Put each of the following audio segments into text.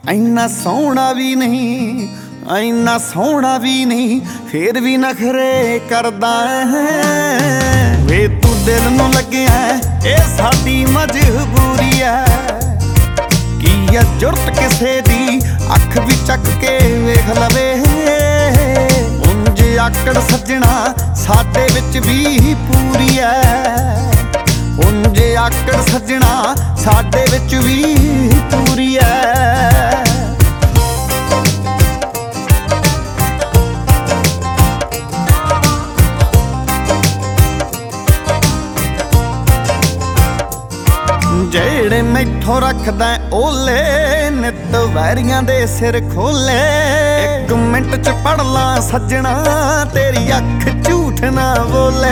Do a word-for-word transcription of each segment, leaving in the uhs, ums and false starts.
ਇੰਨਾ ਸੋਹਣਾ ਵੀ ਨਹੀਂ, ਇੰਨਾ ਸੋਹਣਾ ਵੀ ਨਹੀਂ, ਫੇਰ ਵੀ ਨਖਰੇ ਕਰਦਾ ਹੈ। ਵੇ ਤੂੰ ਦਿਲ ਨੂੰ ਲੱਗਿਆ ਇਹ ਸਾਡੀ ਮਜਬੂਰੀ ਐ। ਕੀ ਆ ਜੁਰਤ ਕਿਸੇ ਦੀ ਅੱਖ ਵੀ ਚੱਕ ਕੇ ਵੇਖ ਲਵੇ। ਉਂਝ ਆਕੜ ਸੱਜਣਾ ਸਾਡੇ ਵਿੱਚ ਵੀ ਪੂਰੀ ਐ। ਉਂਝ ਆਕੜ ਸੱਜਣਾ ਸਾਡੇ ਵਿੱਚ ਵੀ ਪੂਰੀ ਐ। ਜਿਹੜੇ ਮੈਥੋਂ ਰੱਖਦਾ ਓਲੇ ਨਿੱਤ ਵੈਰੀਆਂ ਦੇ ਸਿਰ ਖੋਲੇ। ਇੱਕ ਮਿੰਟ ਚ ਪੜ ਲਾਂ ਸੱਜਣਾ ਤੇਰੀ ਅੱਖ ਝੂਠ ਨਾ ਬੋਲੇ।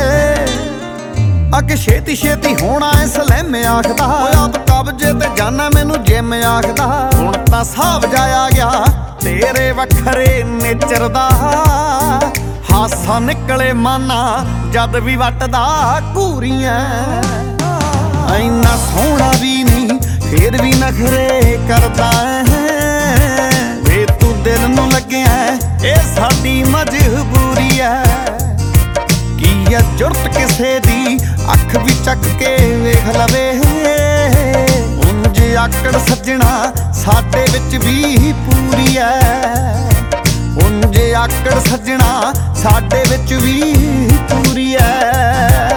ਅੱਗੇ ਛੇਤੀ ਛੇਤੀ ਹੋਣਾ ਐ ਸਲੈਮ ਆਖਦਾ। ਆਪ ਕਬਜੇ ਤੇ ਜਾਨਾ ਮੈਨੂੰ ਜਿਮ ਆਖਦਾ। ਹੁਣ ਤਾਂ ਸਾਬ ਜਾਇਆ ਗਿਆ ਤੇਰੇ ਵੱਖਰੇ ਨੇਚਰ ਦਾ। ਹਾਸਾ ਨਿਕਲੇ ਮਾਨਾ ਜਦ ਵੀ ਵੱਟਦਾ ਘੂਰੀਆਂ। ਇੰਨਾ ਸੋਹਣਾ ਵੀ ਨਹੀਂ ਫੇਰ ਵੀ ਨਖਰੇ ਕਰਦਾ ਹੈ। ਵੇ ਤੂੰ ਦਿਲ ਨੂੰ ਲੱਗਿਆ ਇਹ ਸਾਡੀ ਮਜਬੂਰੀ ਐ। ਕੀ ਆ ਜੁਰਤ ਕਿਸੇ ਦੀ ਅੱਖ ਵੀ ਚੱਕ ਕੇ ਵੇਖ ਲਵੇ। ਉਂਝ ਆਕੜ ਸੱਜਣਾ ਸਾਡੇ ਵਿੱਚ ਵੀ ਪੂਰੀ ਐ। ਉਂਝ ਆਕੜ ਸੱਜਣਾ ਸਾਡੇ ਵਿੱਚ ਵੀ ਪੂਰੀ ਐ।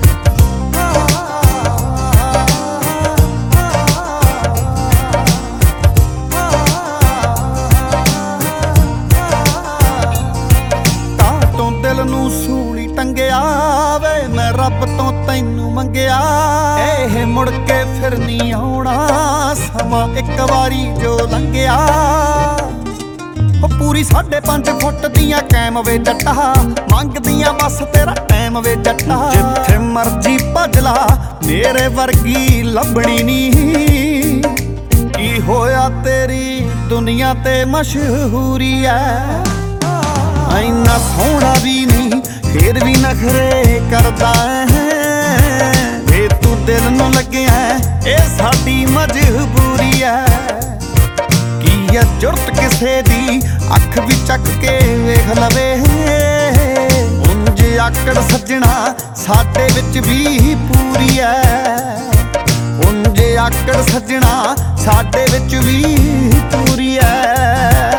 ਨੂੰ ਸੂਲੀ ਟੰਗਿਆ ਵੇ ਮੈਂ ਰੱਬ ਤੋਂ ਤੈਨੂੰ ਮੰਗਿਆ। ਇਹ ਮੁੜ ਕੇ ਫਿਰ ਨਹੀਂ ਆਉਣਾ ਸਮਾਂ ਇੱਕ ਵਾਰੀ ਜੋ ਲੰਘਿਆ। ਉਹ ਪੂਰੀ ਸਾਢੇ ਪੰਜ ਫੁੱਟ ਦੀਆਂ ਕੈਮ ਵੇ ਜੱਟਾ। ਮੰਗਦੀਆਂ ਬਸ ਤੇਰਾ ਟਾਈਮ ਵੇ ਜੱਟਾ। ਜਿੱਥੇ ਮਰਜੀ ਭੱਜ ਲਾ ਮੇਰੇ ਵਰਗੀ ਲੱਭਣੀ ਨਹੀਂ। ਕੀ ਹੋਇਆ ਤੇਰੀ ਦੁਨੀਆ ਤੇ ਮਸ਼ਹੂਰੀ ਐ। ਇੰਨਾ ਸੋਹਣਾ ਵੀ ਨਹੀਂ ਫੇਰ ਵੀ ਨਖਰੇ ਕਰਦਾ ਹੈ। ਵੇ ਤੂੰ ਦਿਲ ਨੂੰ ਲੱਗਿਆ ਇਹ ਸਾਡੀ ਮਜਬੂਰੀ ਐ। ਕੀ ਆ ਜੁਰਤ ਕਿਸੇ ਦੀ ਅੱਖ ਵੀ ਚੱਕ ਕੇ ਵੇਖ ਲਵੇ। ਉਂਝ ਆਕੜ ਸੱਜਣਾ ਸਾਡੇ ਵਿੱਚ ਵੀ ਪੂਰੀ ਐ। ਉਂਝ ਆਕੜ ਸੱਜਣਾ ਸਾਡੇ ਵਿੱਚ ਵੀ ਪੂਰੀ ਐ।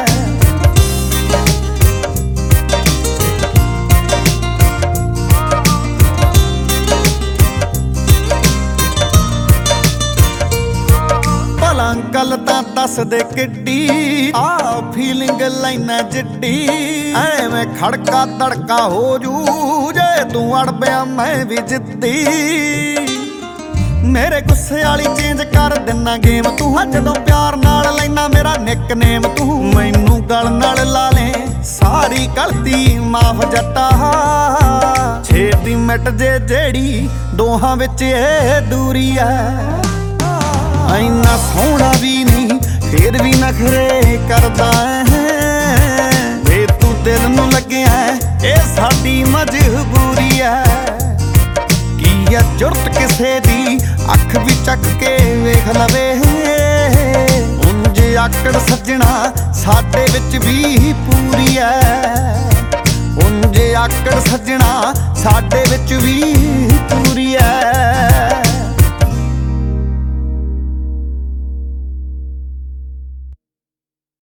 ਗੱਲ ਤਾਂ ਦੱਸ ਦੇ ਕਿੱਡੀ ਆ ਫੀਲਿੰਗ ਲੈਣਾ ਜਿੱਡੀ। ਐਵੇਂ ਖੜਕਾ ਤੜਕਾ ਹੋ ਜੂ ਜੇ ਤੂੰ ਅੜ ਪਿਆ ਮੈਂ ਵੀ ਜਿੱਦੀ। ਮੇਰੇ ਗੁੱਸੇ ਵਾਲੀ ਚੇਂਜ ਕਰ ਦਿੰਨਾ ਗੇਮ ਤੂੰ। ਜਦੋਂ ਪਿਆਰ ਨਾਲ ਲੈਣਾ ਮੇਰਾ ਨਿਕਨੇਮ ਤੂੰ। ਮੈਨੂੰ ਗਲ ਨਾਲ ਲਾ ਲੈ ਸਾਰੀ ਗਲਤੀ ਮਾਫ ਜੱਟਾ। ਛੇਤੀ ਮਿਟ ਜੇ ਜਿਹੜੀ ਦੋਹਾਂ ਵਿੱਚ ਇਹ ਦੂਰੀ ਐ। ਇੰਨਾ ਸੋਹਣਾ ਵੀ ਨਹੀਂ ਫੇਰ ਵੀ ਨਖਰੇ ਕਰਦਾ ਹੈ। ਵੇ ਤੂੰ ਦਿਲ ਨੂੰ ਲੱਗਿਆ ਇਹ ਸਾਡੀ ਮਜਬੂਰੀ ਐ। ਕੀ ਆ ਜੁਰਤ ਕਿਸੇ ਦੀ ਅੱਖ ਵੀ ਚੱਕ ਕੇ ਵੇਖ ਲਵੇ। ਉਂਝ ਆਕੜ ਸੱਜਣਾ ਸਾਡੇ ਵਿੱਚ ਵੀ ਪੂਰੀ ਐ। ਉਂਝ ਆਕੜ ਸੱਜਣਾ ਸਾਡੇ ਵਿੱਚ ਵੀ ਪੂਰੀ ਐ।